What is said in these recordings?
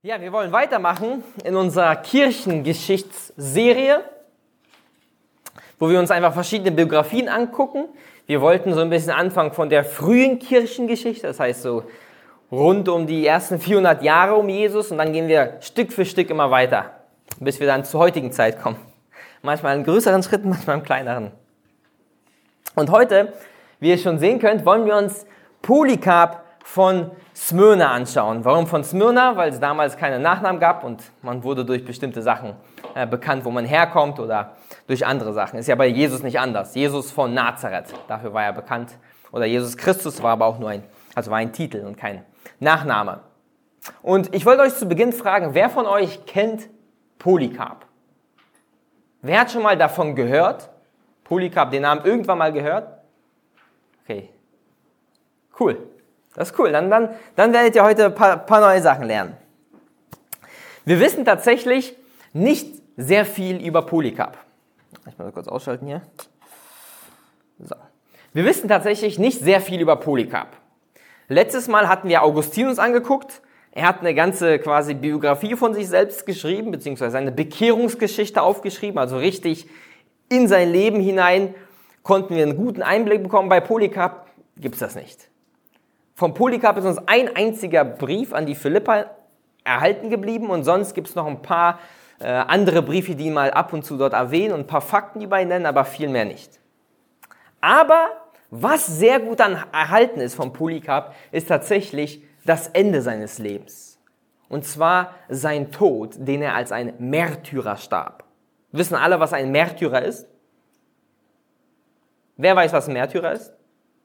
Ja, wir wollen weitermachen in unserer Kirchengeschichtsserie, wo wir uns einfach verschiedene Biografien angucken. Wir wollten so ein bisschen anfangen von der frühen Kirchengeschichte, das heißt so rund um die ersten 400 Jahre um Jesus, und dann gehen wir Stück für Stück immer weiter, bis wir dann zur heutigen Zeit kommen. Manchmal in größeren Schritten, manchmal in kleineren. Und heute, wie ihr schon sehen könnt, wollen wir uns Polycarp von Smyrna anschauen. Warum von Smyrna? Weil es damals keine Nachnamen gab und man wurde durch bestimmte Sachen bekannt, wo man herkommt, oder durch andere Sachen. Ist ja bei Jesus nicht anders. Jesus von Nazareth, dafür war er bekannt. Oder Jesus Christus war aber auch nur war ein Titel und kein Nachname. Und ich wollte euch zu Beginn fragen, wer von euch kennt Polycarp? Wer hat schon mal davon gehört? Polycarp, den Namen irgendwann mal gehört? Okay, cool. Das ist cool, dann werdet ihr heute ein paar neue Sachen lernen. Wir wissen tatsächlich nicht sehr viel über Polycarp. Ich mal kurz ausschalten hier. So. Wir wissen tatsächlich nicht sehr viel über Polycarp. Letztes Mal hatten wir Augustinus angeguckt. Er hat eine ganze quasi Biografie von sich selbst geschrieben, beziehungsweise eine Bekehrungsgeschichte aufgeschrieben, also richtig in sein Leben hinein konnten wir einen guten Einblick bekommen. Bei Polycarp gibt es das nicht. Von Polycarp ist uns ein einziger Brief an die Philipper erhalten geblieben und sonst gibt es noch ein paar andere Briefe, die ihn mal ab und zu dort erwähnen und ein paar Fakten über ihn nennen, aber viel mehr nicht. Aber was sehr gut dann erhalten ist von Polycarp, ist tatsächlich das Ende seines Lebens. Und zwar sein Tod, den er als ein Märtyrer starb. Wissen alle, was ein Märtyrer ist? Wer weiß, was ein Märtyrer ist?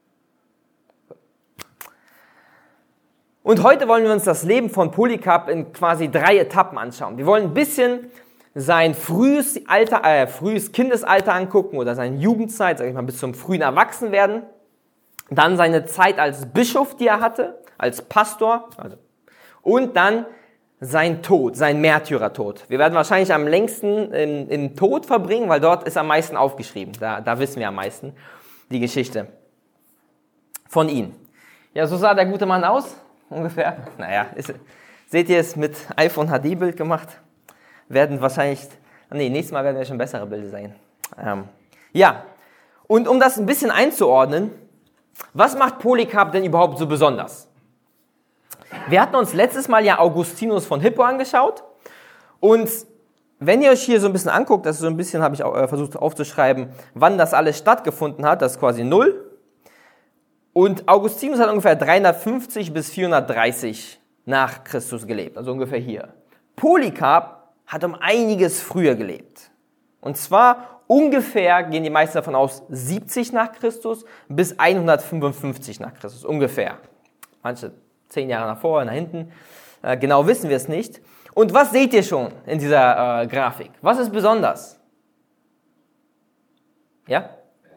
Und heute wollen wir uns das Leben von Polycarp in quasi 3 Etappen anschauen. Wir wollen ein bisschen sein frühes Kindesalter angucken oder seine Jugendzeit, sage ich mal, bis zum frühen Erwachsenwerden. Dann seine Zeit als Bischof, die er hatte, als Pastor. Und dann sein Tod, sein Märtyrertod. Wir werden wahrscheinlich am längsten im Tod verbringen, weil dort ist am meisten aufgeschrieben. Da wissen wir am meisten die Geschichte von ihm. Ja, so sah der gute Mann aus. Ungefähr. Naja, seht ihr es mit iPhone HD-Bild gemacht? Nächstes Mal werden wir schon bessere Bilder sehen. Ja, und um das ein bisschen einzuordnen, was macht Polycarp denn überhaupt so besonders? Wir hatten uns letztes Mal ja Augustinus von Hippo angeschaut und wenn ihr euch hier so ein bisschen anguckt, das ist so ein bisschen, habe ich auch versucht aufzuschreiben, wann das alles stattgefunden hat, das ist quasi 0. Und Augustinus hat ungefähr 350 bis 430 nach Christus gelebt, also ungefähr hier. Polycarp hat um einiges früher gelebt. Und zwar ungefähr, gehen die meisten davon aus, 70 nach Christus bis 155 nach Christus, ungefähr. Manche 10 Jahre nach vorne, nach hinten, genau wissen wir es nicht. Und was seht ihr schon in dieser Grafik? Was ist besonders? Ja?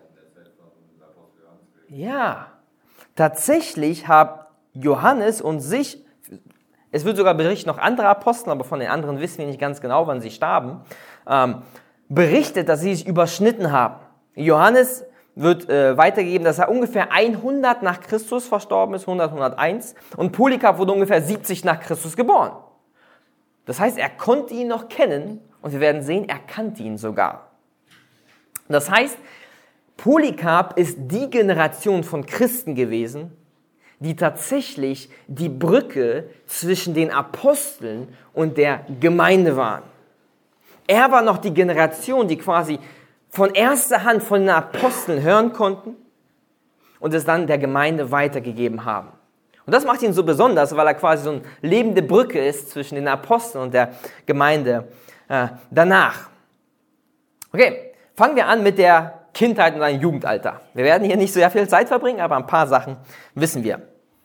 Ja. Tatsächlich haben Johannes und sich, es wird sogar berichtet noch andere Apostel, aber von den anderen wissen wir nicht ganz genau, wann sie starben, berichtet, dass sie sich überschnitten haben. Johannes wird weitergegeben, dass er ungefähr 100 nach Christus verstorben ist, 100, 101, und Polycarp wurde ungefähr 70 nach Christus geboren. Das heißt, er konnte ihn noch kennen und wir werden sehen, er kannte ihn sogar. Das heißt, Polycarp ist die Generation von Christen gewesen, die tatsächlich die Brücke zwischen den Aposteln und der Gemeinde waren. Er war noch die Generation, die quasi von erster Hand von den Aposteln hören konnten und es dann der Gemeinde weitergegeben haben. Und das macht ihn so besonders, weil er quasi so eine lebende Brücke ist zwischen den Aposteln und der Gemeinde danach. Okay, fangen wir an mit der Kindheit und ein Jugendalter. Wir werden hier nicht sehr viel Zeit verbringen, aber ein paar Sachen wissen wir.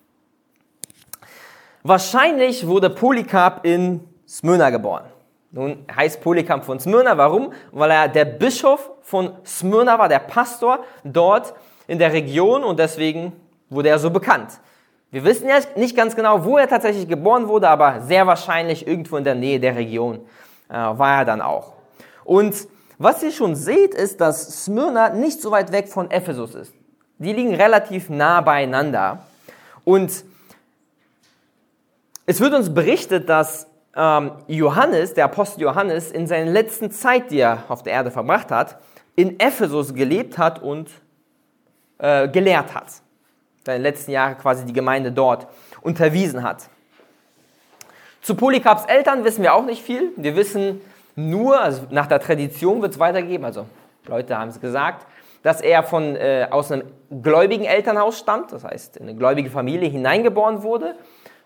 Wahrscheinlich wurde Polycarp in Smyrna geboren. Nun heißt Polycarp von Smyrna, warum? Weil er der Bischof von Smyrna war, der Pastor dort in der Region und deswegen wurde er so bekannt. Wir wissen ja nicht ganz genau, wo er tatsächlich geboren wurde, aber sehr wahrscheinlich irgendwo in der Nähe der Region war er dann auch. Und was ihr schon seht, ist, dass Smyrna nicht so weit weg von Ephesus ist. Die liegen relativ nah beieinander. Und es wird uns berichtet, dass Johannes, der Apostel Johannes, in seiner letzten Zeit, die er auf der Erde verbracht hat, in Ephesus gelebt hat und gelehrt hat. Seine letzten Jahre quasi die Gemeinde dort unterwiesen hat. Zu Polycarps Eltern wissen wir auch nicht viel. Wir wissen nur, also nach der Tradition wird es weitergeben, also Leute haben es gesagt, dass er aus einem gläubigen Elternhaus stammt, das heißt in eine gläubige Familie hineingeboren wurde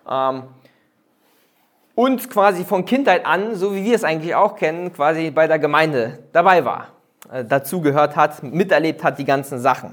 und quasi von Kindheit an, so wie wir es eigentlich auch kennen, quasi bei der Gemeinde dabei war, dazugehört hat, miterlebt hat die ganzen Sachen.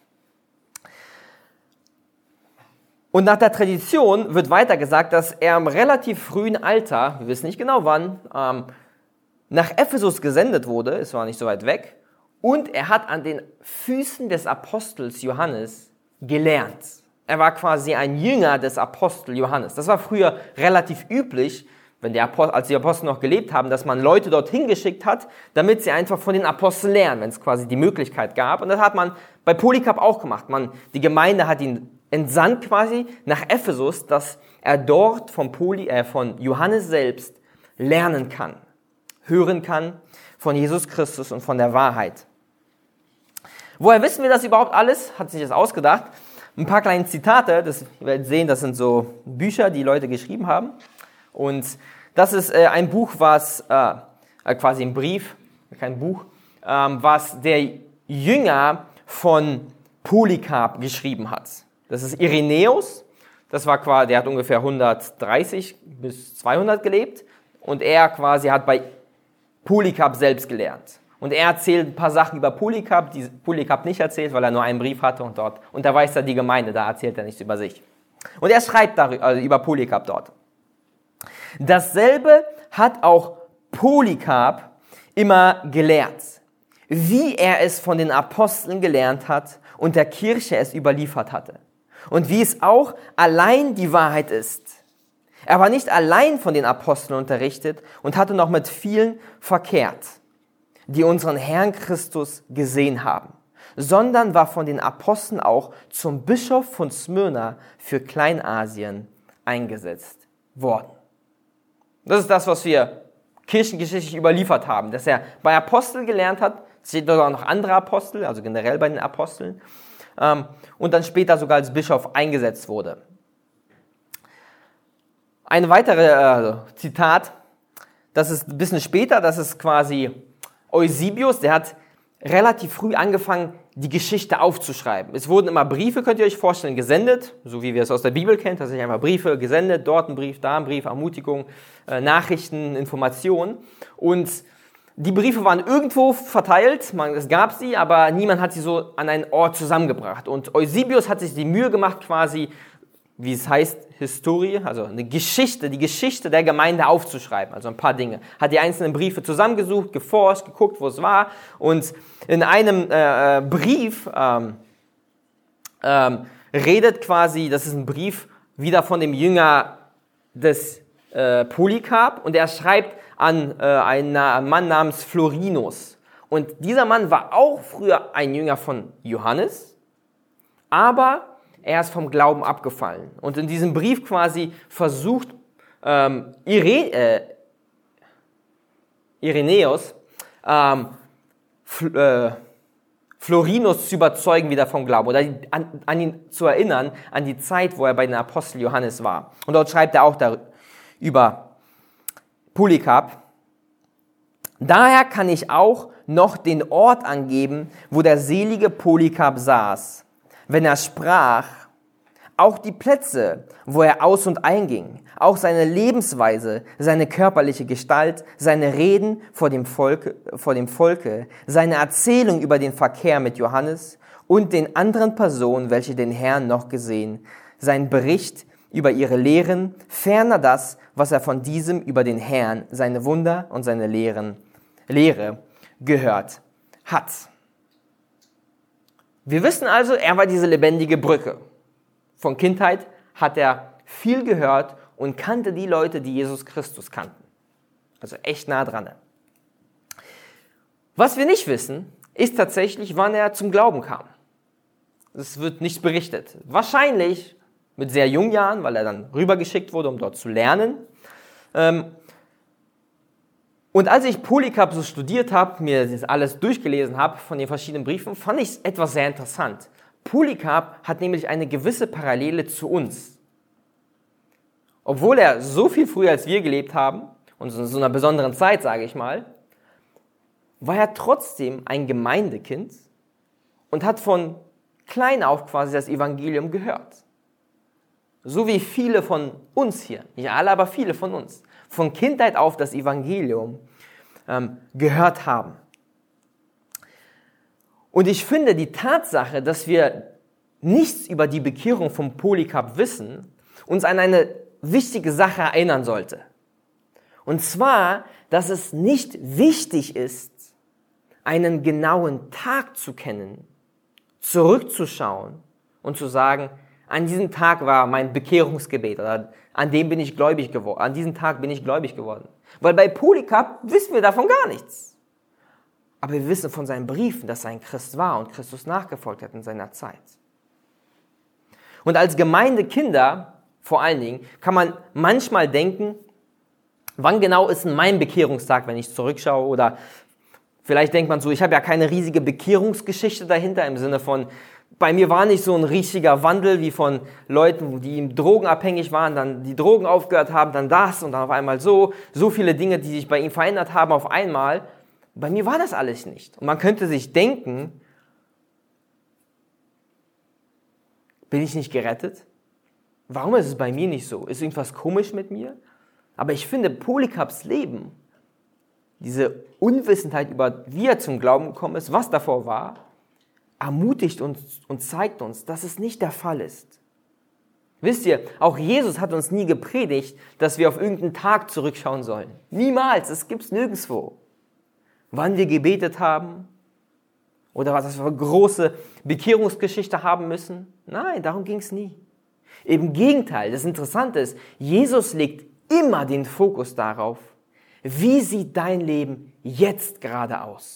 Und nach der Tradition wird weiter gesagt, dass er im relativ frühen Alter, wir wissen nicht genau wann, nach Ephesus gesendet wurde, es war nicht so weit weg, und er hat an den Füßen des Apostels Johannes gelernt. Er war quasi ein Jünger des Apostel Johannes. Das war früher relativ üblich, als die Apostel noch gelebt haben, dass man Leute dorthin geschickt hat, damit sie einfach von den Aposteln lernen, wenn es quasi die Möglichkeit gab. Und das hat man bei Polycarp auch gemacht. Die Gemeinde hat ihn entsandt quasi nach Ephesus, dass er dort von Johannes selbst lernen kann, hören kann von Jesus Christus und von der Wahrheit. Woher wissen wir das überhaupt alles? Hat sich das ausgedacht? Ein paar kleine Zitate, ihr werdet sehen, das sind so Bücher, die Leute geschrieben haben. Und das ist ein Buch, quasi ein Brief, kein Buch, was der Jünger von Polycarp geschrieben hat. Das ist Irenäus, der hat ungefähr 130 bis 200 gelebt und er quasi hat bei Polycarp selbst gelernt. Und er erzählt ein paar Sachen über Polycarp, die Polycarp nicht erzählt, weil er nur einen Brief hatte und dort unterweist er die Gemeinde, da erzählt er nichts über sich. Und er schreibt über Polycarp dort. Dasselbe hat auch Polycarp immer gelehrt, wie er es von den Aposteln gelernt hat und der Kirche es überliefert hatte. Und wie es auch allein die Wahrheit ist. Er war nicht allein von den Aposteln unterrichtet und hatte noch mit vielen verkehrt, die unseren Herrn Christus gesehen haben, sondern war von den Aposteln auch zum Bischof von Smyrna für Kleinasien eingesetzt worden. Das ist das, was wir kirchengeschichtlich überliefert haben, dass er bei Aposteln gelernt hat, es steht dort auch noch andere Apostel, also generell bei den Aposteln, und dann später sogar als Bischof eingesetzt wurde. Eine weitere Zitat, das ist ein bisschen später, das ist quasi Eusebius, der hat relativ früh angefangen, die Geschichte aufzuschreiben. Es wurden immer Briefe, könnt ihr euch vorstellen, gesendet, so wie wir es aus der Bibel kennen, dass sich einfach Briefe gesendet, dort ein Brief, da ein Brief, Ermutigung, Nachrichten, Informationen. Und die Briefe waren irgendwo verteilt, es gab sie, aber niemand hat sie so an einen Ort zusammengebracht. Und Eusebius hat sich die Mühe gemacht, quasi, wie es heißt, Historie, also die Geschichte der Gemeinde aufzuschreiben, also ein paar Dinge. Hat die einzelnen Briefe zusammengesucht, geforscht, geguckt, wo es war. Und in einem Brief redet quasi, das ist ein Brief wieder von dem Jünger des Polycarp und er schreibt an einen Mann namens Florinus. Und dieser Mann war auch früher ein Jünger von Johannes, aber er ist vom Glauben abgefallen. Und in diesem Brief quasi versucht Irenäus Florinus zu überzeugen wieder vom Glauben oder an ihn zu erinnern, an die Zeit, wo er bei den Apostel Johannes war. Und dort schreibt er auch über Polycarp: Daher kann ich auch noch den Ort angeben, wo der selige Polycarp saß, wenn er sprach, auch die Plätze, wo er aus- und einging, auch seine Lebensweise, seine körperliche Gestalt, seine Reden vor dem Volke, seine Erzählung über den Verkehr mit Johannes und den anderen Personen, welche den Herrn noch gesehen, sein Bericht über ihre Lehren, ferner das, was er von diesem über den Herrn, seine Wunder und seine Lehre gehört hat. Wir wissen also, er war diese lebendige Brücke. Von Kindheit hat er viel gehört und kannte die Leute, die Jesus Christus kannten. Also echt nah dran. Was wir nicht wissen, ist tatsächlich, wann er zum Glauben kam. Es wird nicht berichtet. Wahrscheinlich mit sehr jungen Jahren, weil er dann rübergeschickt wurde, um dort zu lernen. Und als ich Polycarp so studiert habe, mir das alles durchgelesen habe von den verschiedenen Briefen, fand ich es etwas sehr interessant. Polycarp hat nämlich eine gewisse Parallele zu uns. Obwohl er so viel früher als wir gelebt haben, und in so einer besonderen Zeit, sage ich mal, war er trotzdem ein Gemeindekind und hat von klein auf quasi das Evangelium gehört. So wie viele von uns hier, nicht alle, aber viele von uns, von Kindheit auf das Evangelium gehört haben. Und ich finde, die Tatsache, dass wir nichts über die Bekehrung von Polycarp wissen, uns an eine wichtige Sache erinnern sollte. Und zwar, dass es nicht wichtig ist, einen genauen Tag zu kennen, zurückzuschauen und zu sagen, an diesem Tag war mein Bekehrungsgebet oder an dem bin ich gläubig geworden, an diesem Tag bin ich gläubig geworden. Weil bei Polycarp wissen wir davon gar nichts. Aber wir wissen von seinen Briefen, dass er ein Christ war und Christus nachgefolgt hat in seiner Zeit. Und als Gemeindekinder, vor allen Dingen, kann man manchmal denken, wann genau ist denn mein Bekehrungstag, wenn ich zurückschaue? Oder vielleicht denkt man so, ich habe ja keine riesige Bekehrungsgeschichte dahinter, im Sinne von, bei mir war nicht so ein riesiger Wandel wie von Leuten, die drogenabhängig waren, dann die Drogen aufgehört haben, dann das und dann auf einmal so viele Dinge, die sich bei ihm verändert haben auf einmal. Bei mir war das alles nicht. Und man könnte sich denken, bin ich nicht gerettet? Warum ist es bei mir nicht so? Ist irgendwas komisch mit mir? Aber ich finde, Polycarps Leben, diese Unwissenheit über, wie er zum Glauben gekommen ist, was davor war, ermutigt uns und zeigt uns, dass es nicht der Fall ist. Wisst ihr, auch Jesus hat uns nie gepredigt, dass wir auf irgendeinen Tag zurückschauen sollen. Niemals, es gibt es nirgendwo. Wann wir gebetet haben oder was wir für eine große Bekehrungsgeschichte haben müssen. Nein, darum ging es nie. Im Gegenteil, das Interessante ist, Jesus legt immer den Fokus darauf, wie sieht dein Leben jetzt gerade aus?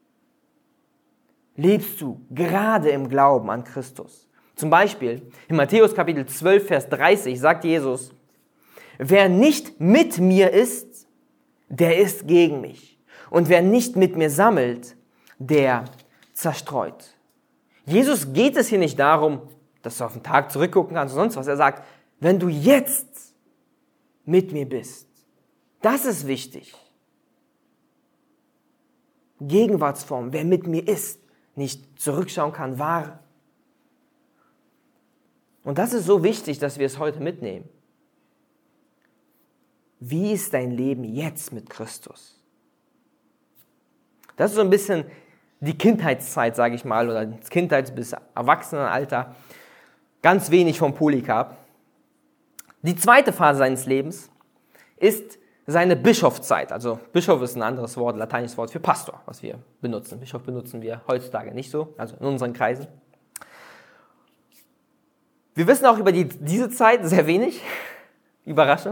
Lebst du gerade im Glauben an Christus? Zum Beispiel in Matthäus Kapitel 12, Vers 30 sagt Jesus, wer nicht mit mir ist, der ist gegen mich. Und wer nicht mit mir sammelt, der zerstreut. Jesus geht es hier nicht darum, dass du auf den Tag zurückgucken kannst und sonst was. Er sagt, wenn du jetzt mit mir bist, das ist wichtig. Gegenwartsform, wer mit mir ist, nicht zurückschauen kann, war. Und das ist so wichtig, dass wir es heute mitnehmen. Wie ist dein Leben jetzt mit Christus? Das ist so ein bisschen die Kindheitszeit, sage ich mal, oder das Kindheits- bis Erwachsenenalter. Ganz wenig vom Polycarp. Die zweite Phase seines Lebens ist seine Bischofszeit. Also Bischof ist ein anderes Wort, lateinisches Wort für Pastor, was wir benutzen. Bischof benutzen wir heutzutage nicht so, also in unseren Kreisen. Wir wissen auch über diese Zeit sehr wenig. Überraschung.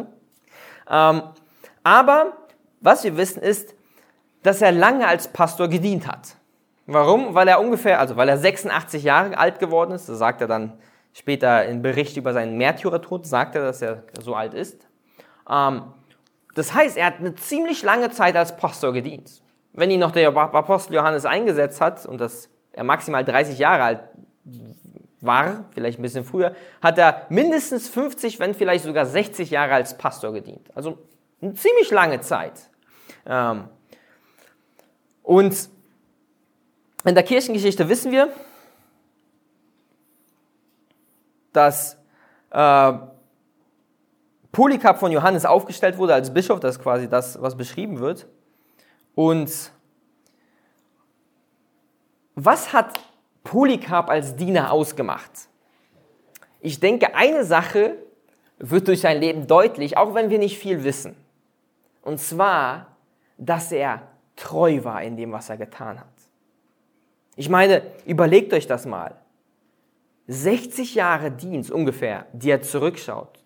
Aber was wir wissen ist, dass er lange als Pastor gedient hat. Warum? Weil er 86 Jahre alt geworden ist. Das sagt er dann später im Bericht über seinen Märtyrertod, sagt er, dass er so alt ist. Das heißt, er hat eine ziemlich lange Zeit als Pastor gedient. Wenn ihn noch der Apostel Johannes eingesetzt hat und er maximal 30 Jahre alt war, vielleicht ein bisschen früher, hat er mindestens 50, wenn vielleicht sogar 60 Jahre als Pastor gedient. Also eine ziemlich lange Zeit. Und in der Kirchengeschichte wissen wir, dass Polycarp von Johannes aufgestellt wurde als Bischof, das ist quasi das, was beschrieben wird. Und was hat Polycarp als Diener ausgemacht? Ich denke, eine Sache wird durch sein Leben deutlich, auch wenn wir nicht viel wissen. Und zwar, dass er treu war in dem, was er getan hat. Ich meine, überlegt euch das mal. 60 Jahre Dienst ungefähr, die er zurückschaut.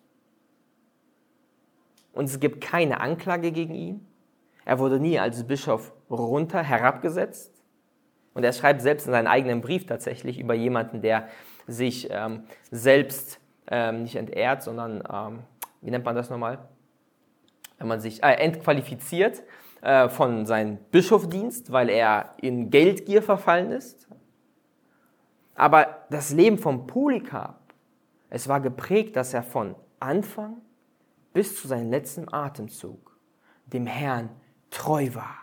Und es gibt keine Anklage gegen ihn. Er wurde nie als Bischof herabgesetzt. Und er schreibt selbst in seinem eigenen Brief tatsächlich über jemanden, der sich selbst nicht entehrt, sondern, wie nennt man das nochmal? wenn man sich entqualifiziert von seinem Bischofsdienst, weil er in Geldgier verfallen ist. Aber das Leben von Polycarp, es war geprägt, dass er von Anfang bis zu seinem letzten Atemzug dem Herrn treu war.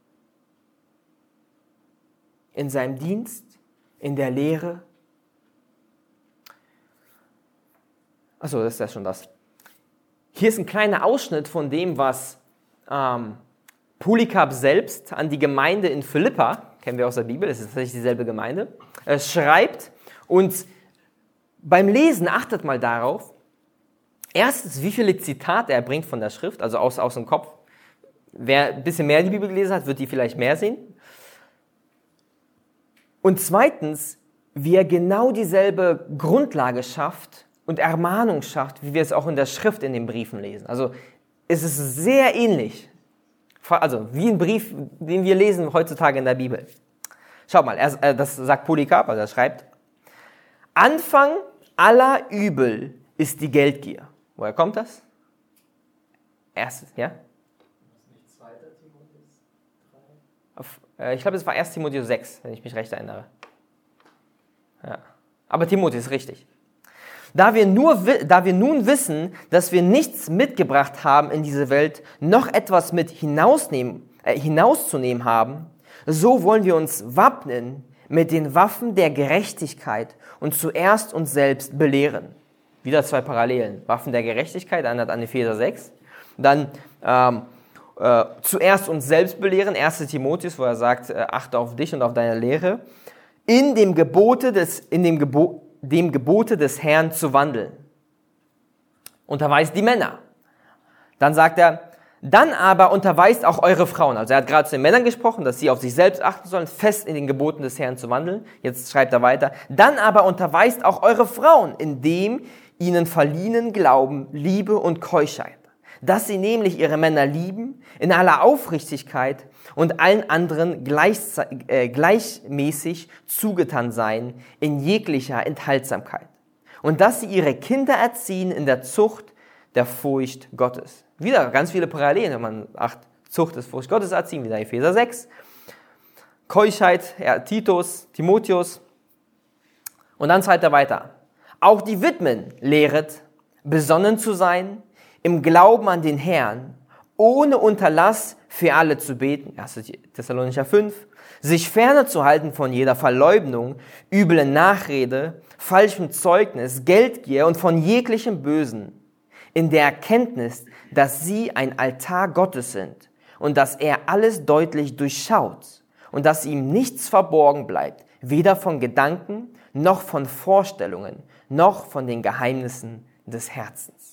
In seinem Dienst, in der Lehre. Achso, das ist ja schon das. Hier ist ein kleiner Ausschnitt von dem, was Polycarp selbst an die Gemeinde in Philippa, kennen wir aus der Bibel, das ist tatsächlich dieselbe Gemeinde, schreibt. Und beim Lesen achtet mal darauf, erstens, wie viele Zitate er bringt von der Schrift, also aus dem Kopf. Wer ein bisschen mehr die Bibel gelesen hat, wird die vielleicht mehr sehen. Und zweitens, wie er genau dieselbe Grundlage schafft und Ermahnung schafft, wie wir es auch in der Schrift in den Briefen lesen. Also es ist sehr ähnlich, also wie ein Brief, den wir lesen heutzutage in der Bibel. Schaut mal, das sagt Polycarp, also er schreibt, Anfang aller Übel ist die Geldgier. Woher kommt das? Erstes, ja? Nicht 2. Timotheus 3? Ich glaube, es war 1. Timotheus 6, wenn ich mich recht erinnere. Ja. Aber Timotheus ist richtig. Da wir nun wissen, dass wir nichts mitgebracht haben in diese Welt, noch etwas mit hinauszunehmen haben, so wollen wir uns wappnen mit den Waffen der Gerechtigkeit und zuerst uns selbst belehren. Wieder zwei Parallelen. Waffen der Gerechtigkeit, erinnert an Epheser 6. Dann zuerst uns selbst belehren, 1. Timotheus, wo er sagt, achte auf dich und auf deine Lehre, dem Gebote des Herrn zu wandeln. Unterweist die Männer. Dann sagt er, dann aber unterweist auch eure Frauen. Also er hat gerade zu den Männern gesprochen, dass sie auf sich selbst achten sollen, fest in den Geboten des Herrn zu wandeln. Jetzt schreibt er weiter, dann aber unterweist auch eure Frauen, indem ihnen verliehenen Glauben, Liebe und Keuschheit. Dass sie nämlich ihre Männer lieben, in aller Aufrichtigkeit und allen anderen gleichmäßig zugetan seien, in jeglicher Enthaltsamkeit. Und dass sie ihre Kinder erziehen in der Zucht der Furcht Gottes. Wieder ganz viele Parallelen, wenn man Zucht des Furcht Gottes erziehen, wieder Epheser 6. Keuschheit, Timotheus. Und dann schreibt er weiter. Auch die Witwen lehret, besonnen zu sein, im Glauben an den Herrn, ohne Unterlass für alle zu beten, 1. Thessalonicher 5, sich ferne zu halten von jeder Verleumdung, üble Nachrede, falschem Zeugnis, Geldgier und von jeglichem Bösen, in der Erkenntnis, dass sie ein Altar Gottes sind und dass er alles deutlich durchschaut und dass ihm nichts verborgen bleibt, weder von Gedanken, noch von Vorstellungen, noch von den Geheimnissen des Herzens.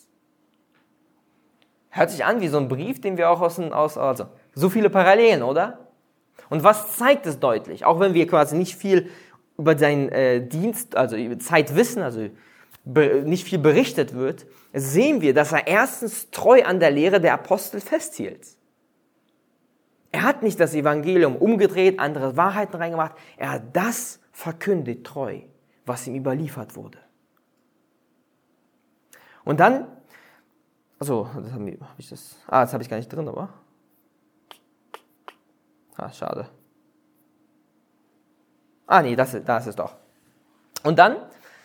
Hört sich an wie so ein Brief, den wir auch also so viele Parallelen, oder? Und was zeigt es deutlich? Auch wenn wir quasi nicht viel über seinen Dienst, also über Zeit wissen, also nicht viel berichtet wird, sehen wir, dass er erstens treu an der Lehre der Apostel festhielt. Er hat nicht das Evangelium umgedreht, andere Wahrheiten reingemacht. Er hat das verkündet treu, was ihm überliefert wurde. Und dann, also, das habe ich gar nicht drin, aber. Schade. Nee, da ist es doch. Und dann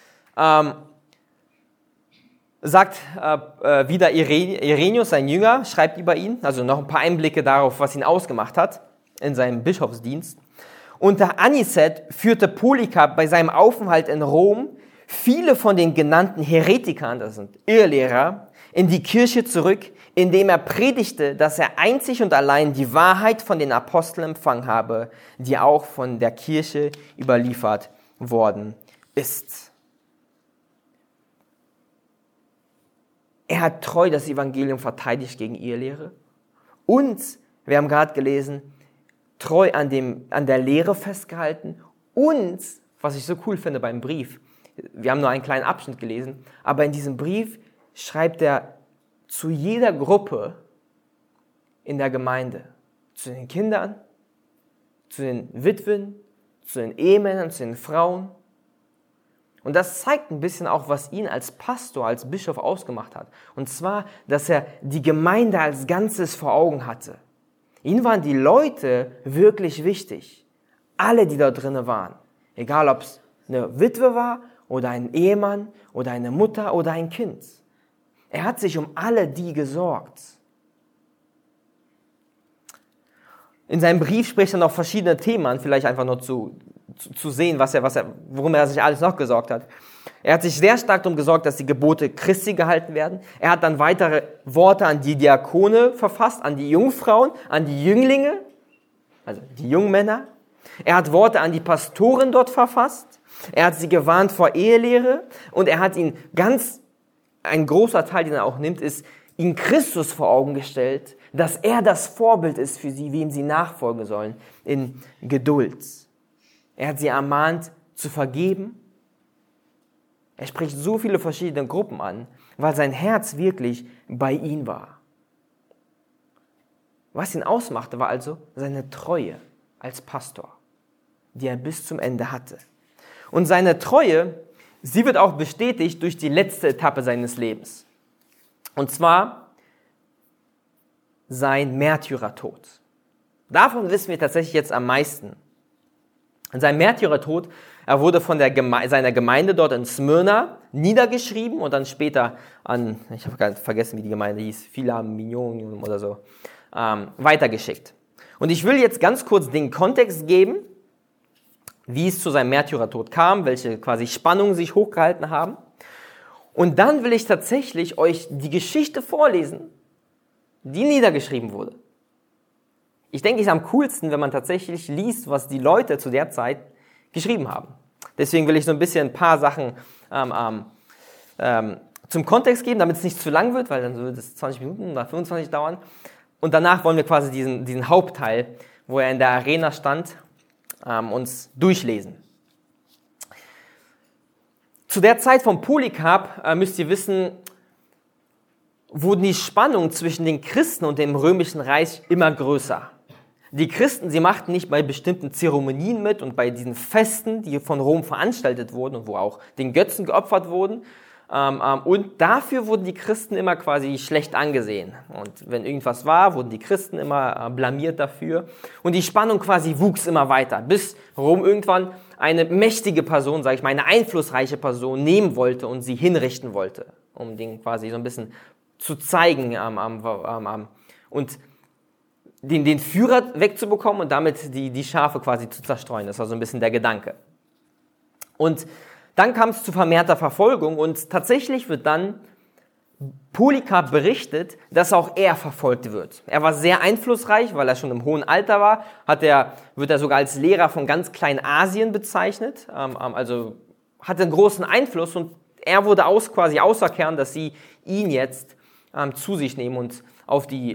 sagt wieder Irenaeus, sein Jünger, schreibt über ihn, also noch ein paar Einblicke darauf, was ihn ausgemacht hat in seinem Bischofsdienst. Unter Aniset führte Polycarp bei seinem Aufenthalt in Rom viele von den genannten Heretikern, das sind Irrlehrer, in die Kirche zurück, indem er predigte, dass er einzig und allein die Wahrheit von den Aposteln empfangen habe, die auch von der Kirche überliefert worden ist. Er hat treu das Evangelium verteidigt gegen Irrlehre und, wir haben gerade gelesen, treu an der Lehre festgehalten und, was ich so cool finde beim Brief, wir haben nur einen kleinen Abschnitt gelesen, aber in diesem Brief schreibt er zu jeder Gruppe in der Gemeinde, zu den Kindern, zu den Witwen, zu den Ehemännern, zu den Frauen. Und das zeigt ein bisschen auch, was ihn als Pastor, als Bischof ausgemacht hat. Und zwar, dass er die Gemeinde als Ganzes vor Augen hatte. Ihm waren die Leute wirklich wichtig. Alle, die da drinnen waren. Egal, ob es eine Witwe war oder ein Ehemann oder eine Mutter oder ein Kind. Er hat sich um alle die gesorgt. In seinem Brief spricht er noch verschiedene Themen an, vielleicht einfach nur zu sehen, worum er sich alles noch gesorgt hat. Er hat sich sehr stark darum gesorgt, dass die Gebote Christi gehalten werden. Er hat dann weitere Worte an die Diakone verfasst, an die Jungfrauen, an die Jünglinge, also die Jungmänner. Er hat Worte an die Pastoren dort verfasst. Er hat sie gewarnt vor Ehelehre und er hat ihnen ein großer Teil, den er auch nimmt, ist ihnen Christus vor Augen gestellt, dass er das Vorbild ist für sie, wem sie nachfolgen sollen, in Geduld. Er hat sie ermahnt, zu vergeben. Er spricht so viele verschiedene Gruppen an, weil sein Herz wirklich bei ihnen war. Was ihn ausmachte, war also seine Treue als Pastor, die er bis zum Ende hatte. Und seine Treue, sie wird auch bestätigt durch die letzte Etappe seines Lebens. Und zwar sein Märtyrertod. Davon wissen wir tatsächlich jetzt am meisten. In seinem Märtyrertod, er wurde von seiner Gemeinde dort in Smyrna niedergeschrieben und dann später ich habe gerade vergessen, wie die Gemeinde hieß, Philharmonium oder so, weitergeschickt. Und ich will jetzt ganz kurz den Kontext geben, wie es zu seinem Märtyrertod kam, welche quasi Spannungen sich hochgehalten haben. Und dann will ich tatsächlich euch die Geschichte vorlesen, die niedergeschrieben wurde. Ich denke, es ist am coolsten, wenn man tatsächlich liest, was die Leute zu der Zeit geschrieben haben. Deswegen will ich so ein bisschen ein paar Sachen zum Kontext geben, damit es nicht zu lang wird, weil dann wird es 20 Minuten oder 25 dauern. Und danach wollen wir quasi diesen Hauptteil, wo er in der Arena stand, uns durchlesen. Zu der Zeit von Polycarp, müsst ihr wissen, wurden die Spannungen zwischen den Christen und dem römischen Reich immer größer. Die Christen, sie machten nicht bei bestimmten Zeremonien mit und bei diesen Festen, die von Rom veranstaltet wurden und wo auch den Götzen geopfert wurden. Und dafür wurden die Christen immer quasi schlecht angesehen. Und wenn irgendwas war, wurden die Christen immer blamiert dafür. Und die Spannung quasi wuchs immer weiter, bis Rom irgendwann eine mächtige Person, sage ich mal, eine einflussreiche Person nehmen wollte und sie hinrichten wollte, um den quasi so ein bisschen zu zeigen und den Führer wegzubekommen und damit die Schafe quasi zu zerstreuen. Das war so ein bisschen der Gedanke. Und dann kam es zu vermehrter Verfolgung und tatsächlich wird dann Polycarp berichtet, dass auch er verfolgt wird. Er war sehr einflussreich, weil er schon im hohen Alter war, wird er sogar als Lehrer von ganz Kleinasien bezeichnet, also hatte einen großen Einfluss und er wurde quasi auserkoren, dass sie ihn jetzt zu sich nehmen und auf die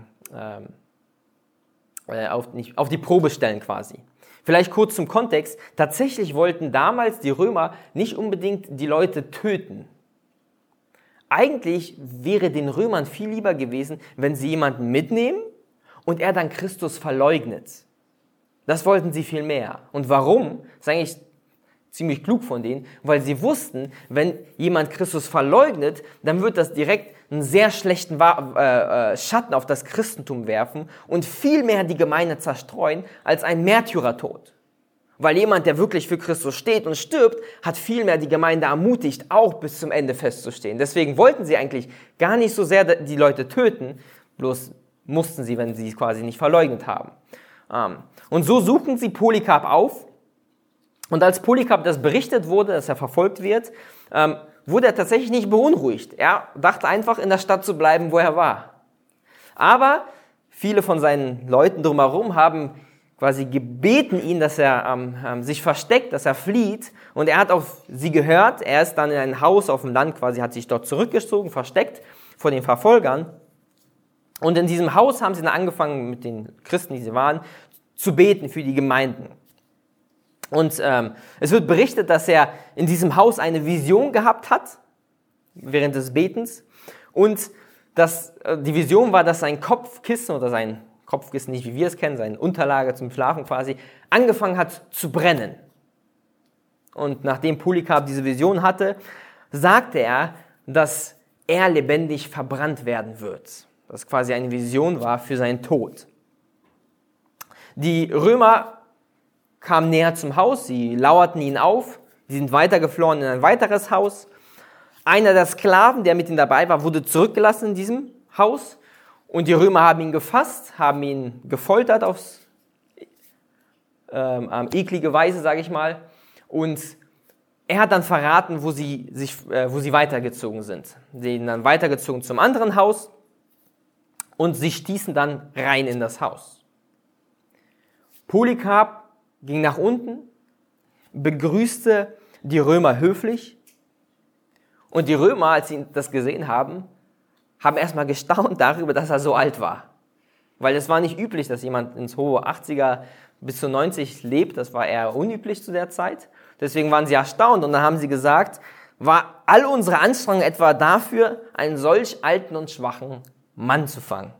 Probe stellen quasi. Vielleicht kurz zum Kontext. Tatsächlich wollten damals die Römer nicht unbedingt die Leute töten. Eigentlich wäre den Römern viel lieber gewesen, wenn sie jemanden mitnehmen und er dann Christus verleugnet. Das wollten sie viel mehr. Und warum? Das ist eigentlich ziemlich klug von denen, weil sie wussten, wenn jemand Christus verleugnet, dann wird das direkt einen sehr schlechten Schatten auf das Christentum werfen und viel mehr die Gemeinde zerstreuen als ein Märtyrertod. Weil jemand, der wirklich für Christus steht und stirbt, hat viel mehr die Gemeinde ermutigt, auch bis zum Ende festzustehen. Deswegen wollten sie eigentlich gar nicht so sehr die Leute töten, bloß mussten sie, wenn sie es quasi nicht verleugnet haben. Und so suchen sie Polycarp auf. Und als Polycarp das berichtet wurde, dass er verfolgt wird, wurde er tatsächlich nicht beunruhigt. Er dachte einfach, in der Stadt zu bleiben, wo er war. Aber viele von seinen Leuten drumherum haben quasi gebeten ihn, dass er sich versteckt, dass er flieht. Und er hat auf sie gehört. Er ist dann in ein Haus auf dem Land, quasi hat sich dort zurückgezogen, versteckt vor den Verfolgern. Und in diesem Haus haben sie dann angefangen, mit den Christen, die sie waren, zu beten für die Gemeinden. Und es wird berichtet, dass er in diesem Haus eine Vision gehabt hat, während des Betens. Und die Vision war, dass sein Kopfkissen oder sein Kopfkissen, nicht wie wir es kennen, seine Unterlage zum Schlafen quasi, angefangen hat zu brennen. Und nachdem Polycarp diese Vision hatte, sagte er, dass er lebendig verbrannt werden wird. Das quasi eine Vision war für seinen Tod. Die Römer kamen näher zum Haus, sie lauerten ihn auf, sie sind weitergeflohen in ein weiteres Haus. Einer der Sklaven, der mit ihnen dabei war, wurde zurückgelassen in diesem Haus und die Römer haben ihn gefasst, haben ihn gefoltert auf eklige Weise, sage ich mal, und er hat dann verraten, wo sie weitergezogen sind. Sie sind dann weitergezogen zum anderen Haus und sie stießen dann rein in das Haus. Polycarp ging nach unten, begrüßte die Römer höflich und die Römer, als sie das gesehen haben, haben erstmal gestaunt darüber, dass er so alt war. Weil es war nicht üblich, dass jemand ins hohe 80er bis zu 90 lebt, das war eher unüblich zu der Zeit. Deswegen waren sie erstaunt und dann haben sie gesagt, war all unsere Anstrengung etwa dafür, einen solch alten und schwachen Mann zu fangen.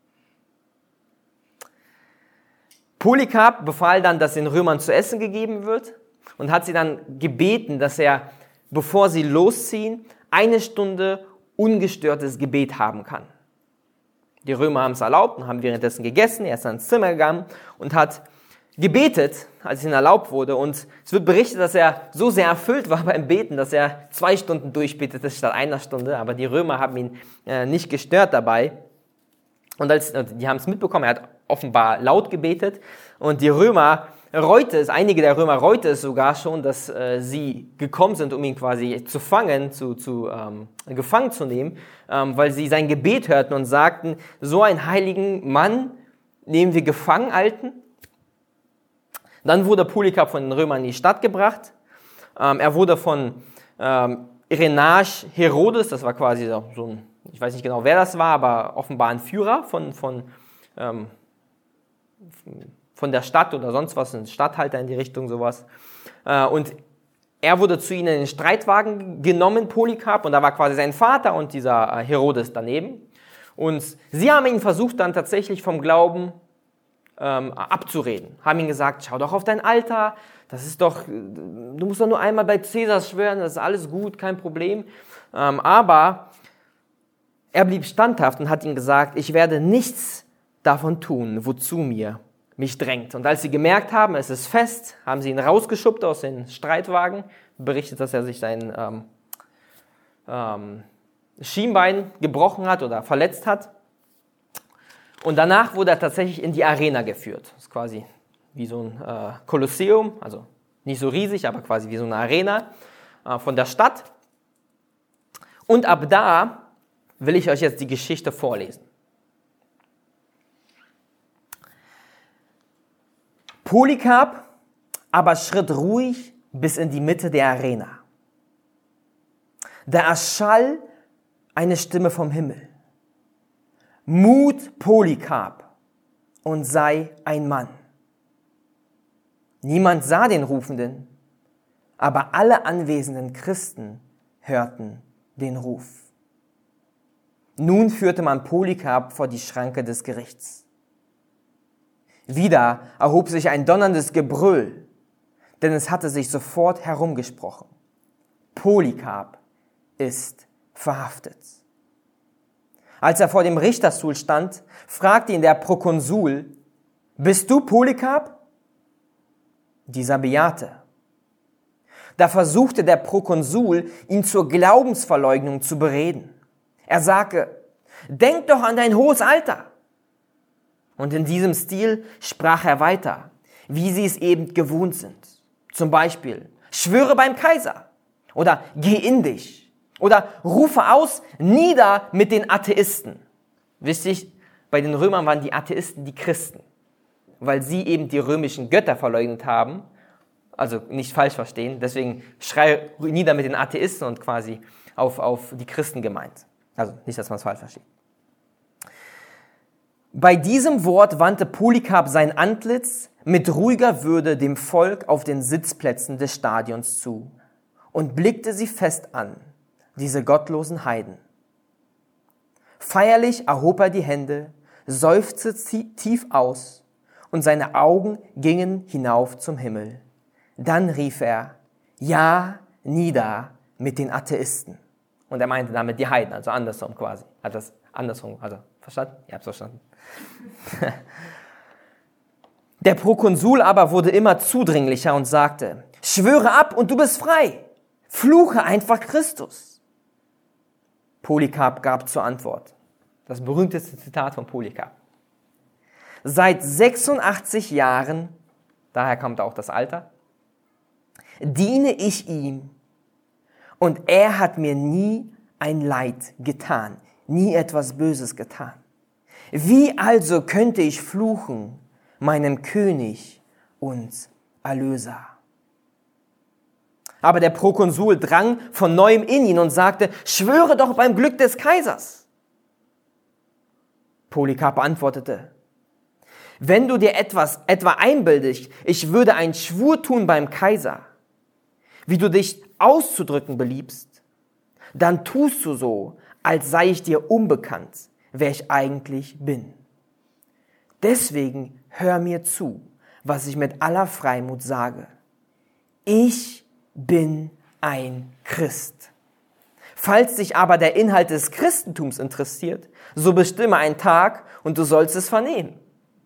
Polycarp befahl dann, dass den Römern zu essen gegeben wird und hat sie dann gebeten, dass er, bevor sie losziehen, 1 Stunde ungestörtes Gebet haben kann. Die Römer haben es erlaubt und haben währenddessen gegessen. Er ist dann ins Zimmer gegangen und hat gebetet, als es ihm erlaubt wurde. Und es wird berichtet, dass er so sehr erfüllt war beim Beten, dass er 2 Stunden durchbetete statt 1 Stunde. Aber die Römer haben ihn nicht gestört dabei. Und die haben es mitbekommen, er hat offenbar laut gebetet. Und die Römer einige der Römer reute es sogar schon, dass sie gekommen sind, um ihn quasi zu fangen, gefangen zu nehmen, weil sie sein Gebet hörten und sagten, so einen heiligen Mann nehmen wir gefangen, Alten. Dann wurde Polycarp von den Römern in die Stadt gebracht. Er wurde von Irenarch Herodes, das war quasi so ein, ich weiß nicht genau, wer das war, aber offenbar ein Führer von der Stadt oder sonst was, ein Statthalter in die Richtung, sowas. Und er wurde zu ihnen in den Streitwagen genommen, Polycarp, und da war quasi sein Vater und dieser Herodes daneben. Und sie haben ihn versucht dann tatsächlich vom Glauben abzureden. Haben ihm gesagt, schau doch auf dein Alter, du musst doch nur einmal bei Cäsar schwören, das ist alles gut, kein Problem. Aber er blieb standhaft und hat ihm gesagt, ich werde nichts davon tun, wozu mich drängt. Und als sie gemerkt haben, es ist fest, haben sie ihn rausgeschubbt aus den Streitwagen, berichtet, dass er sich sein Schienbein gebrochen hat oder verletzt hat. Und danach wurde er tatsächlich in die Arena geführt. Das ist quasi wie so ein Kolosseum, also nicht so riesig, aber quasi wie so eine Arena von der Stadt. Und ab da will ich euch jetzt die Geschichte vorlesen. Polycarp aber schritt ruhig bis in die Mitte der Arena. Da erschall eine Stimme vom Himmel. Mut, Polycarp, und sei ein Mann. Niemand sah den Rufenden, aber alle anwesenden Christen hörten den Ruf. Nun führte man Polycarp vor die Schranke des Gerichts. Wieder erhob sich ein donnerndes Gebrüll, denn es hatte sich sofort herumgesprochen. Polycarp ist verhaftet. Als er vor dem Richterstuhl stand, fragte ihn der Prokonsul, bist du Polycarp? Dieser bejahte. Da versuchte der Prokonsul, ihn zur Glaubensverleugnung zu bereden. Er sagte, denk doch an dein hohes Alter. Und in diesem Stil sprach er weiter, wie sie es eben gewohnt sind. Zum Beispiel, schwöre beim Kaiser oder geh in dich. Oder rufe aus, nieder mit den Atheisten. Wisst ihr, bei den Römern waren die Atheisten die Christen, weil sie eben die römischen Götter verleugnet haben. Also nicht falsch verstehen, deswegen schrei nieder mit den Atheisten und quasi auf die Christen gemeint. Also nicht, dass man es falsch versteht. Bei diesem Wort wandte Polycarp sein Antlitz mit ruhiger Würde dem Volk auf den Sitzplätzen des Stadions zu und blickte sie fest an, diese gottlosen Heiden. Feierlich erhob er die Hände, seufzte tief aus und seine Augen gingen hinauf zum Himmel. Dann rief er, ja, nieder mit den Atheisten. Und er meinte damit die Heiden, also andersrum quasi. Hat das andersrum, also verstanden? Ihr habt es verstanden. Der Prokonsul aber wurde immer zudringlicher und sagte, schwöre ab und du bist frei. Fluche einfach Christus. Polycarp gab zur Antwort, das berühmteste Zitat von Polycarp. Seit 86 Jahren, daher kommt auch das Alter, diene ich ihm und er hat mir nie ein Leid getan, nie etwas Böses getan. Wie also könnte ich fluchen, meinem König und Erlöser? Aber der Prokonsul drang von neuem in ihn und sagte, schwöre doch beim Glück des Kaisers. Polycarp antwortete, wenn du dir etwa einbildest, ich würde einen Schwur tun beim Kaiser, wie du dich auszudrücken beliebst, dann tust du so, als sei ich dir unbekannt, wer ich eigentlich bin. Deswegen hör mir zu, was ich mit aller Freimut sage. Ich bin ein Christ. Falls dich aber der Inhalt des Christentums interessiert, so bestimme einen Tag und du sollst es vernehmen.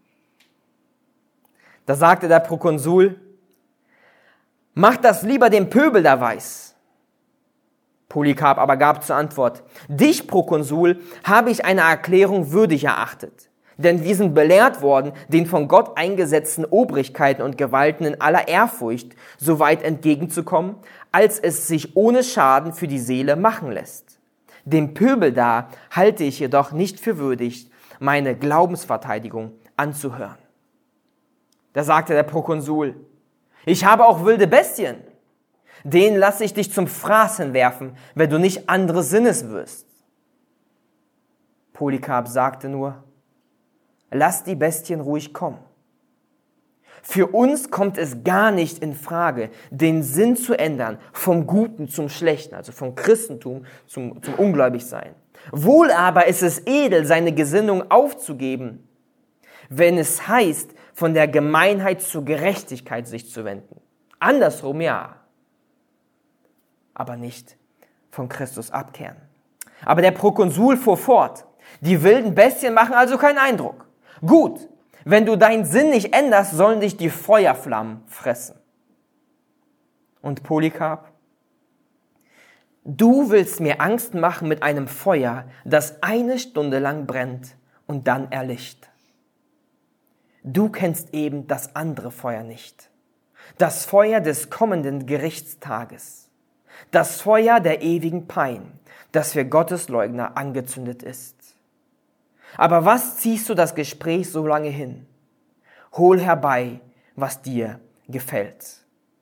Da sagte der Prokonsul, mach das lieber dem Pöbel da weiß. Polycarp aber gab zur Antwort, dich, Prokonsul, habe ich eine Erklärung würdig erachtet. Denn wir sind belehrt worden, den von Gott eingesetzten Obrigkeiten und Gewalten in aller Ehrfurcht so weit entgegenzukommen, als es sich ohne Schaden für die Seele machen lässt. Dem Pöbel da halte ich jedoch nicht für würdig, meine Glaubensverteidigung anzuhören. Da sagte der Prokonsul, ich habe auch wilde Bestien. Denen lasse ich dich zum Fraß hinwerfen, wenn du nicht anderes Sinnes wirst. Polycarp sagte nur, lass die Bestien ruhig kommen. Für uns kommt es gar nicht in Frage, den Sinn zu ändern, vom Guten zum Schlechten, also vom Christentum zum Ungläubigsein. Wohl aber ist es edel, seine Gesinnung aufzugeben, wenn es heißt, von der Gemeinheit zur Gerechtigkeit sich zu wenden. Andersrum ja, aber nicht von Christus abkehren. Aber der Prokonsul fuhr fort, die wilden Bestien machen also keinen Eindruck. Gut, wenn du deinen Sinn nicht änderst, sollen dich die Feuerflammen fressen. Und Polycarp, du willst mir Angst machen mit einem Feuer, das 1 Stunde lang brennt und dann erlischt. Du kennst eben das andere Feuer nicht. Das Feuer des kommenden Gerichtstages. Das Feuer der ewigen Pein, das für Gottesleugner angezündet ist. Aber was ziehst du das Gespräch so lange hin? Hol herbei, was dir gefällt.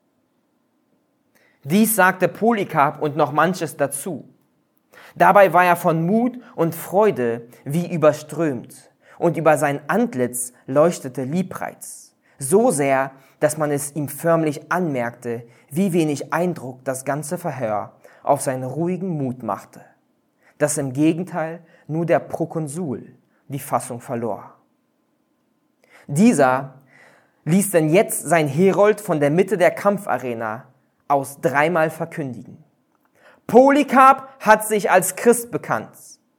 Dies sagte Polycarp und noch manches dazu. Dabei war er von Mut und Freude wie überströmt, und über sein Antlitz leuchtete Liebreiz, so sehr, dass man es ihm förmlich anmerkte, wie wenig Eindruck das ganze Verhör auf seinen ruhigen Mut machte, dass im Gegenteil nur der Prokonsul die Fassung verlor. Dieser ließ denn jetzt sein Herold von der Mitte der Kampfarena aus 3-mal verkündigen. Polycarp hat sich als Christ bekannt.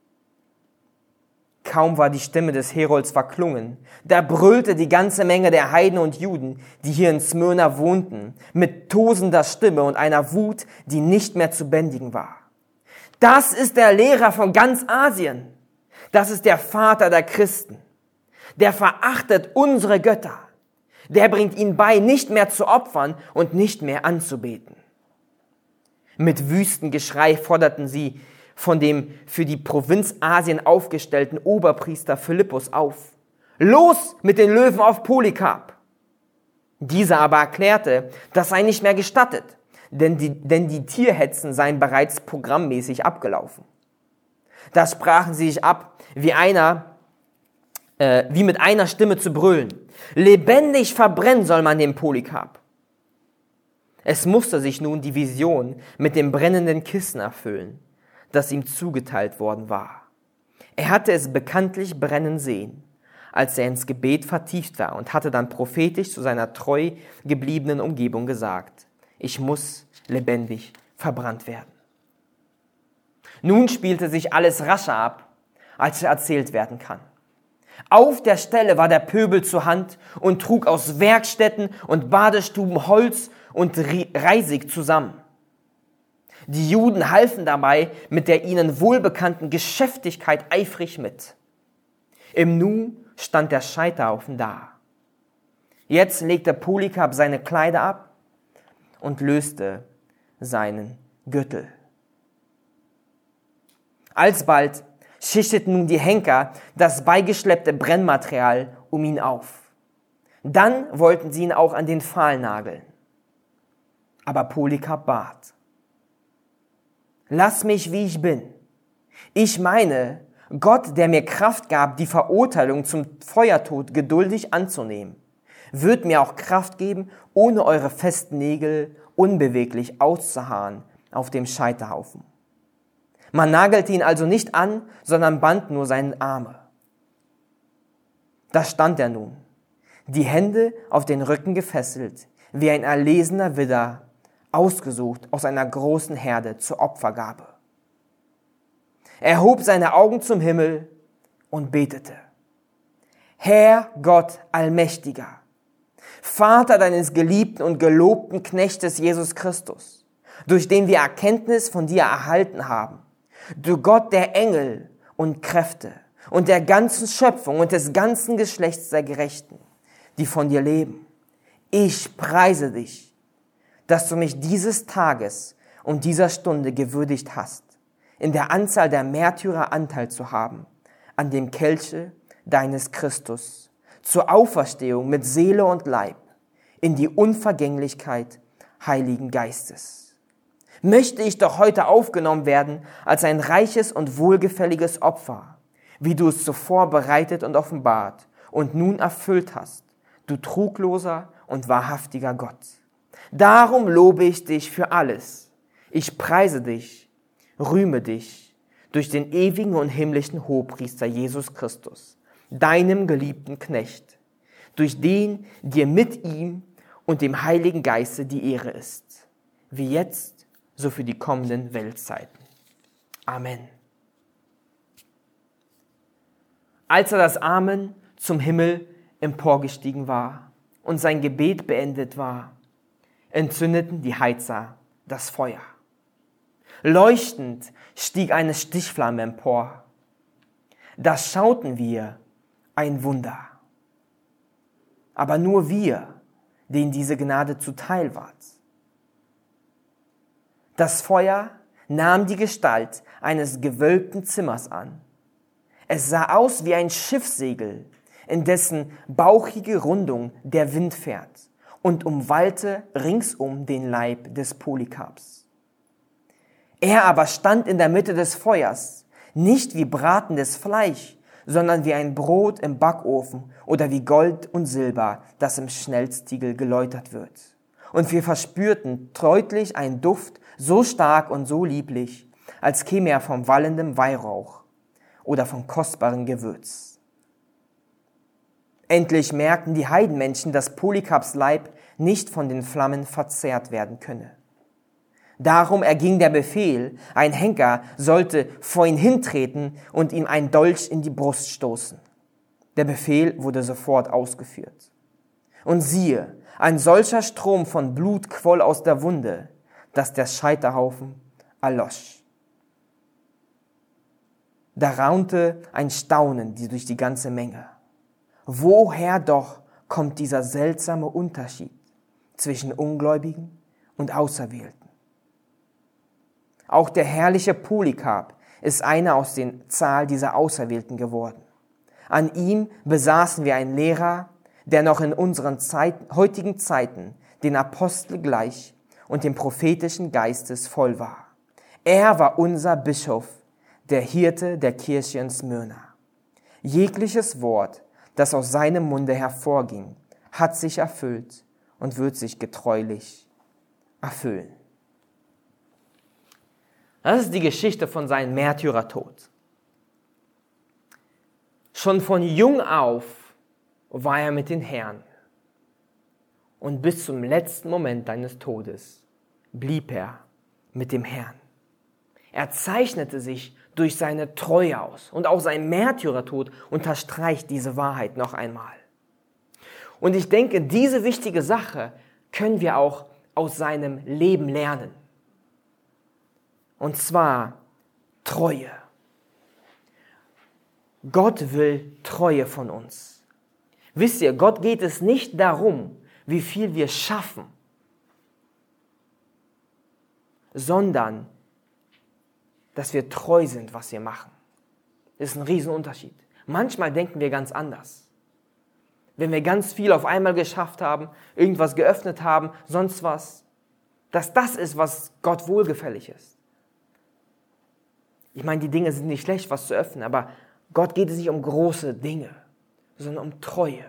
Kaum war die Stimme des Herolds verklungen, da brüllte die ganze Menge der Heiden und Juden, die hier in Smyrna wohnten, mit tosender Stimme und einer Wut, die nicht mehr zu bändigen war. Das ist der Lehrer von ganz Asien. Das ist der Vater der Christen. Der verachtet unsere Götter. Der bringt ihnen bei, nicht mehr zu opfern und nicht mehr anzubeten. Mit wüstem Geschrei forderten sie von dem für die Provinz Asien aufgestellten Oberpriester Philippus auf. Los mit den Löwen auf Polycarp! Dieser aber erklärte, das sei nicht mehr gestattet, denn die Tierhetzen seien bereits programmmäßig abgelaufen. Da sprachen sie sich ab, wie mit einer Stimme zu brüllen. Lebendig verbrennen soll man den Polycarp. Es musste sich nun die Vision mit dem brennenden Kissen erfüllen, das ihm zugeteilt worden war. Er hatte es bekanntlich brennen sehen, als er ins Gebet vertieft war und hatte dann prophetisch zu seiner treu gebliebenen Umgebung gesagt, Ich muss lebendig verbrannt werden. Nun spielte sich alles rascher ab, als erzählt werden kann. Auf der Stelle war der Pöbel zur Hand und trug aus Werkstätten und Badestuben Holz und Reisig zusammen. Die Juden halfen dabei mit der ihnen wohlbekannten Geschäftigkeit eifrig mit. Im Nu stand der Scheiterhaufen da. Jetzt legte Polycarp seine Kleider ab und löste seinen Gürtel. Alsbald schichteten nun die Henker das beigeschleppte Brennmaterial um ihn auf. Dann wollten sie ihn auch an den Pfahl nageln. Aber Polycarp bat: Lass mich, wie ich bin. Ich meine, Gott, der mir Kraft gab, die Verurteilung zum Feuertod geduldig anzunehmen, wird mir auch Kraft geben, ohne eure festen Nägel unbeweglich auszuharren auf dem Scheiterhaufen. Man nagelte ihn also nicht an, sondern band nur seine Arme. Da stand er nun, die Hände auf den Rücken gefesselt, wie ein erlesener Widder, ausgesucht aus einer großen Herde zur Opfergabe. Er hob seine Augen zum Himmel und betete: Herr Gott Allmächtiger, Vater deines geliebten und gelobten Knechtes Jesus Christus, durch den wir Erkenntnis von dir erhalten haben, du Gott der Engel und Kräfte und der ganzen Schöpfung und des ganzen Geschlechts der Gerechten, die von dir leben. Ich preise dich, dass du mich dieses Tages und dieser Stunde gewürdigt hast, in der Anzahl der Märtyrer Anteil zu haben, an dem Kelche deines Christus, zur Auferstehung mit Seele und Leib, in die Unvergänglichkeit Heiligen Geistes. Möchte ich doch heute aufgenommen werden als ein reiches und wohlgefälliges Opfer, wie du es zuvor bereitet und offenbart und nun erfüllt hast, du trugloser und wahrhaftiger Gott. Darum lobe ich dich für alles. Ich preise dich, rühme dich durch den ewigen und himmlischen Hohepriester Jesus Christus, deinem geliebten Knecht, durch den dir mit ihm und dem Heiligen Geiste die Ehre ist, wie jetzt, so für die kommenden Weltzeiten. Amen. Als er das Amen zum Himmel emporgestiegen war und sein Gebet beendet war, entzündeten die Heizer das Feuer. Leuchtend stieg eine Stichflamme empor. Da schauten wir ein Wunder. Aber nur wir, denen diese Gnade zuteil ward. Das Feuer nahm die Gestalt eines gewölbten Zimmers an. Es sah aus wie ein Schiffssegel, in dessen bauchige Rundung der Wind fährt, und umwallte ringsum den Leib des Polycarps. Er aber stand in der Mitte des Feuers, nicht wie bratendes Fleisch, sondern wie ein Brot im Backofen oder wie Gold und Silber, das im Schnellstiegel geläutert wird. Und wir verspürten deutlich einen Duft so stark und so lieblich, als käme er vom wallenden Weihrauch oder vom kostbaren Gewürz. Endlich merkten die Heidenmenschen, dass Polycarps Leib nicht von den Flammen verzehrt werden könne. Darum erging der Befehl, ein Henker sollte vor ihn hintreten und ihm ein Dolch in die Brust stoßen. Der Befehl wurde sofort ausgeführt. Und siehe, ein solcher Strom von Blut quoll aus der Wunde, dass der Scheiterhaufen erlosch. Da raunte ein Staunen durch die ganze Menge. Woher doch kommt dieser seltsame Unterschied zwischen Ungläubigen und Auserwählten? Auch der herrliche Polycarp ist einer aus der Zahl dieser Auserwählten geworden. An ihm besaßen wir einen Lehrer, der noch in unseren heutigen Zeiten den Apostel gleich und dem prophetischen Geistes voll war. Er war unser Bischof, der Hirte der Kirche in Smyrna. Jegliches Wort, das aus seinem Munde hervorging, hat sich erfüllt und wird sich getreulich erfüllen. Das ist die Geschichte von seinem Märtyrertod. Schon von jung auf war er mit den Herren. Und bis zum letzten Moment seines Todes blieb er mit dem Herrn. Er zeichnete sich durch seine Treue aus. Und auch sein Märtyrertod unterstreicht diese Wahrheit noch einmal. Und ich denke, diese wichtige Sache können wir auch aus seinem Leben lernen. Und zwar Treue. Gott will Treue von uns. Wisst ihr, Gott geht es nicht darum, wie viel wir schaffen, sondern dass wir treu sind, was wir machen. Das ist ein Riesenunterschied. Manchmal denken wir ganz anders. Wenn wir ganz viel auf einmal geschafft haben, irgendwas geöffnet haben, sonst was, dass das ist, was Gott wohlgefällig ist. Ich meine, die Dinge sind nicht schlecht, was zu öffnen, aber Gott geht es nicht um große Dinge, sondern um Treue.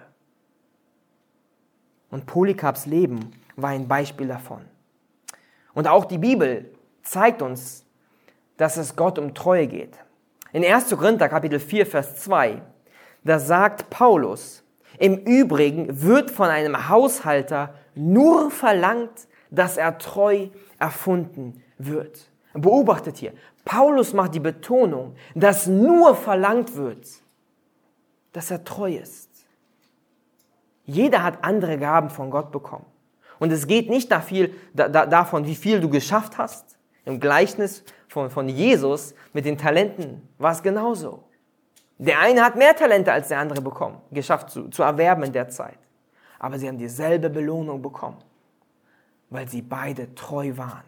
Und Polycarps Leben war ein Beispiel davon. Und auch die Bibel zeigt uns, dass es Gott um Treue geht. In 1. Korinther Kapitel 4, Vers 2, da sagt Paulus, im Übrigen wird von einem Haushalter nur verlangt, dass er treu erfunden wird. Beobachtet hier, Paulus macht die Betonung, dass nur verlangt wird, dass er treu ist. Jeder hat andere Gaben von Gott bekommen. Und es geht nicht davon, wie viel du geschafft hast. Im Gleichnis von Jesus mit den Talenten war es genauso. Der eine hat mehr Talente als der andere bekommen, geschafft zu erwerben in der Zeit. Aber sie haben dieselbe Belohnung bekommen, weil sie beide treu waren.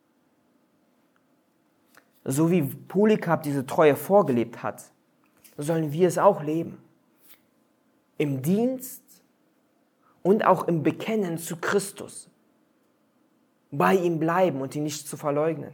So wie Polycarp diese Treue vorgelebt hat, sollen wir es auch leben. Im Dienst und auch im Bekennen zu Christus. Bei ihm bleiben und ihn nicht zu verleugnen.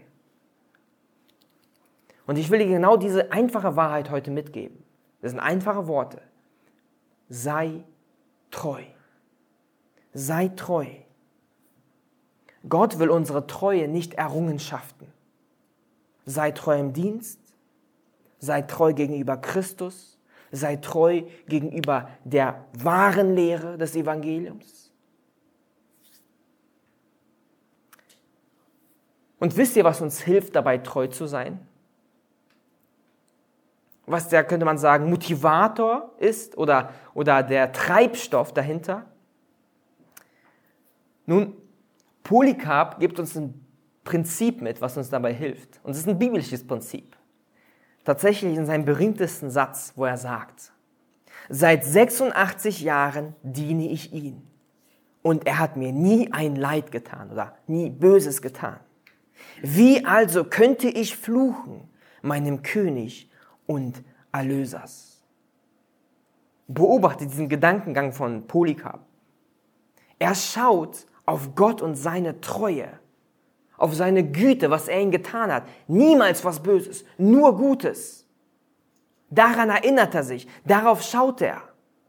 Und ich will dir genau diese einfache Wahrheit heute mitgeben. Das sind einfache Worte. Sei treu. Sei treu. Gott will unsere Treue nicht Errungenschaften. Sei treu im Dienst, sei treu gegenüber Christus, sei treu gegenüber der wahren Lehre des Evangeliums. Und wisst ihr, was uns hilft, dabei treu zu sein? Was der, könnte man sagen, Motivator ist oder der Treibstoff dahinter? Nun, Polycarp gibt uns ein Prinzip mit, was uns dabei hilft. Und es ist ein biblisches Prinzip. Tatsächlich in seinem berühmtesten Satz, wo er sagt, seit 86 Jahren diene ich ihm und er hat mir nie ein Leid getan oder nie Böses getan. Wie also könnte ich fluchen meinem König und Erlösers? Beobachte diesen Gedankengang von Polycarp. Er schaut auf Gott und seine Treue, auf seine Güte, was er ihm getan hat. Niemals was Böses, nur Gutes. Daran erinnert er sich, darauf schaut er.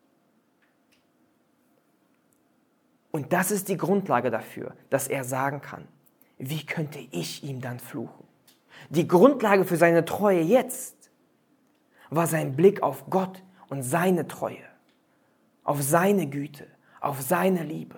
Und das ist die Grundlage dafür, dass er sagen kann, wie könnte ich ihm dann fluchen? Die Grundlage für seine Treue jetzt war sein Blick auf Gott und seine Treue, auf seine Güte, auf seine Liebe.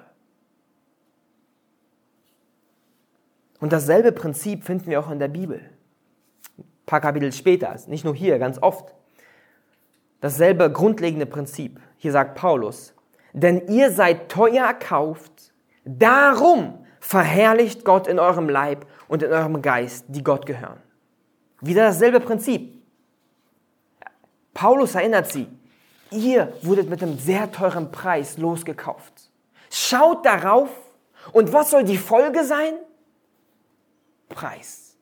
Und dasselbe Prinzip finden wir auch in der Bibel. Ein paar Kapitel später, nicht nur hier, ganz oft. Dasselbe grundlegende Prinzip. Hier sagt Paulus, denn ihr seid teuer erkauft, darum verherrlicht Gott in eurem Leib und in eurem Geist, die Gott gehören. Wieder dasselbe Prinzip. Paulus erinnert sie, ihr wurdet mit einem sehr teuren Preis losgekauft. Schaut darauf und was soll die Folge sein? Preis.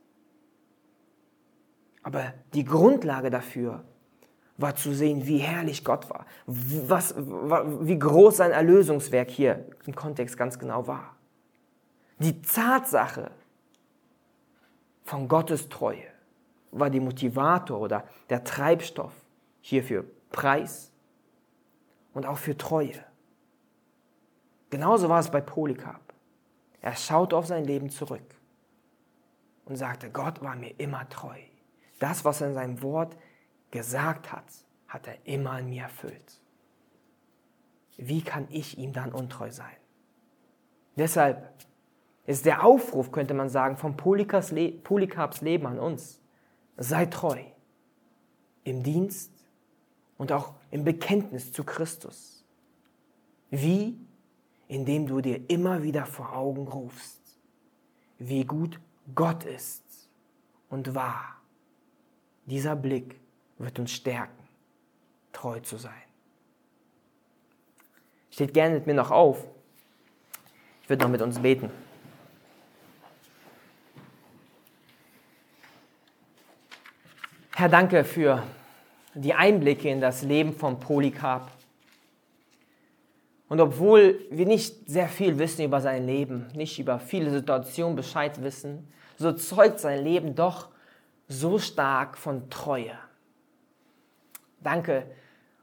Aber die Grundlage dafür war zu sehen, wie herrlich Gott war, wie groß sein Erlösungswerk hier im Kontext ganz genau war. Die Tatsache von Gottes Treue war der Motivator oder der Treibstoff hier für Preis und auch für Treue. Genauso war es bei Polycarp. Er schaute auf sein Leben zurück und sagte, Gott war mir immer treu. Das, was er in seinem Wort gesagt hat, hat er immer in mir erfüllt. Wie kann ich ihm dann untreu sein? Deshalb ist der Aufruf, könnte man sagen, von Polycarps Leben an uns. Sei treu im Dienst und auch im Bekenntnis zu Christus. Wie? Indem du dir immer wieder vor Augen rufst, wie gut Gott ist und wahr. Dieser Blick wird uns stärken, treu zu sein. Steht gerne mit mir noch auf. Ich würde noch mit uns beten. Herr, danke für die Einblicke in das Leben von Polycarp. Und obwohl wir nicht sehr viel wissen über sein Leben, nicht über viele Situationen Bescheid wissen, so zeugt sein Leben doch so stark von Treue. Danke,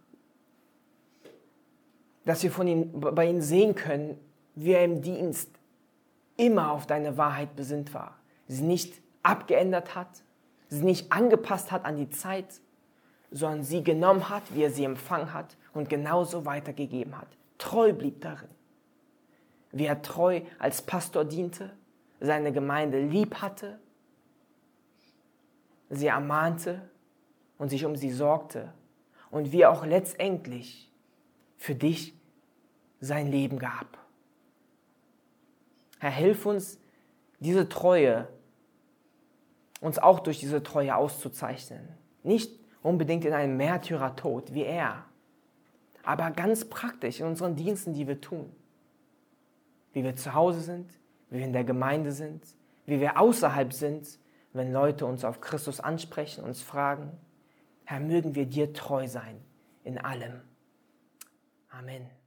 dass wir bei ihm sehen können, wie er im Dienst immer auf deine Wahrheit besinnt war. Sie nicht abgeändert hat, sie nicht angepasst hat an die Zeit, sondern sie genommen hat, wie er sie empfangen hat und genauso weitergegeben hat. Treu blieb darin. Wie er treu als Pastor diente, seine Gemeinde lieb hatte, sie ermahnte und sich um sie sorgte und wie er auch letztendlich für dich sein Leben gab. Herr, hilf uns, diese Treue, uns auch durch diese Treue auszuzeichnen. Nicht unbedingt in einem Märtyrertod wie er, aber ganz praktisch in unseren Diensten, die wir tun. Wie wir zu Hause sind, wie wir in der Gemeinde sind, wie wir außerhalb sind, wenn Leute uns auf Christus ansprechen, uns fragen. Herr, mögen wir dir treu sein in allem. Amen.